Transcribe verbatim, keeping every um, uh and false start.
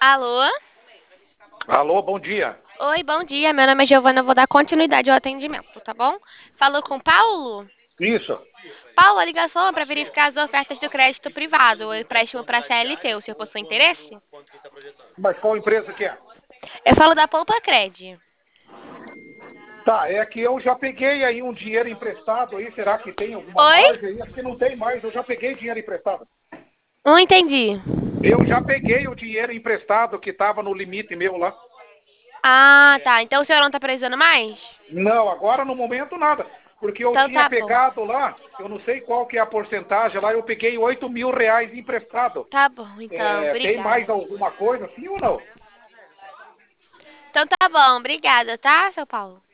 Alô? Alô, bom dia. Oi, bom dia. Meu nome é Giovana. Eu vou dar continuidade ao atendimento, tá bom? Falou com o Paulo? Isso. Paulo, a ligação é para verificar as ofertas do crédito privado, o empréstimo para C L T. O senhor possui interesse? Mas qual empresa que é? Eu falo da Poupa Cred. Tá, é que eu já peguei aí um dinheiro emprestado aí, será que tem alguma Oi? margem aí? Acho que não tem mais, eu já peguei dinheiro emprestado. Não entendi. Eu já peguei o dinheiro emprestado que estava no limite meu lá. Ah, tá. Então o senhor não tá precisando mais? Não, agora no momento nada. Porque eu Então tinha tá bom. pegado lá, eu não sei qual que é a porcentagem lá, eu peguei oito mil reais emprestado. Tá bom, então. É, tem mais Obrigada. alguma coisa assim ou não? Então tá bom. Obrigada, tá, seu Paulo?